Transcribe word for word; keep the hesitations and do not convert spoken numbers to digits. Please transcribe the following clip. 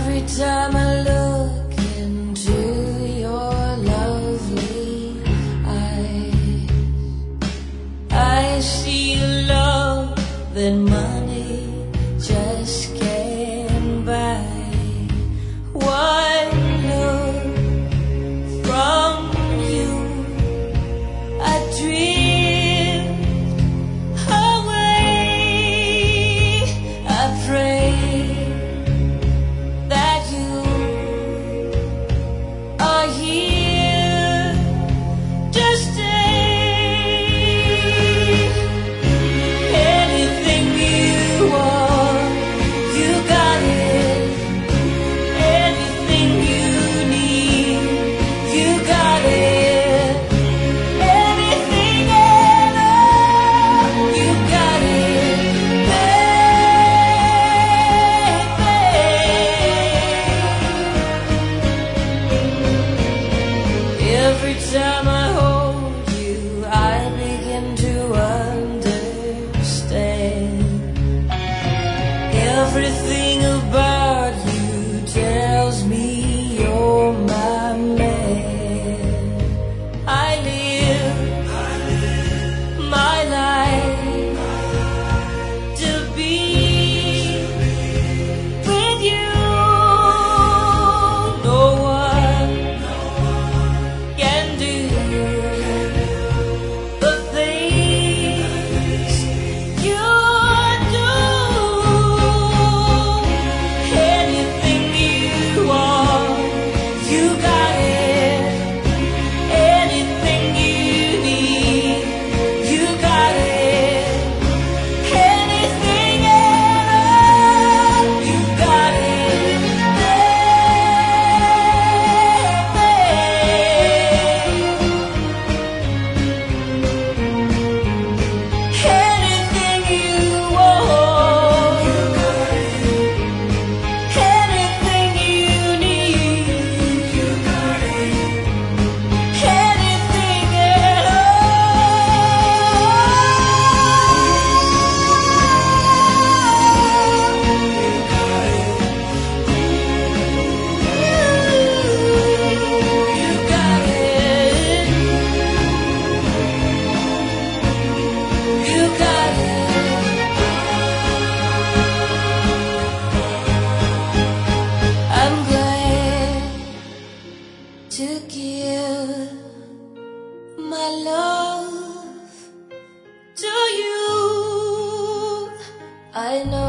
Every time I look into your lovely eyes, I see a love that money just can't buy. One look from you, I drift away. I pray that you are here to stay. Anything you want, you got it. Anything you need, you got it. Anything at all, you got it, baby. Every time I hold you, I begin to understand. Everything about you tells me you're my man. I live my life to be with you. No one can do the things you do. Anything you want, you got it. Anything you need, you got it. Anything at all, you got it, baby. Anything you want, you got it. Anything you need, you got it. Anything at all, you got it. You got it. I'm glad to give my love to you. I know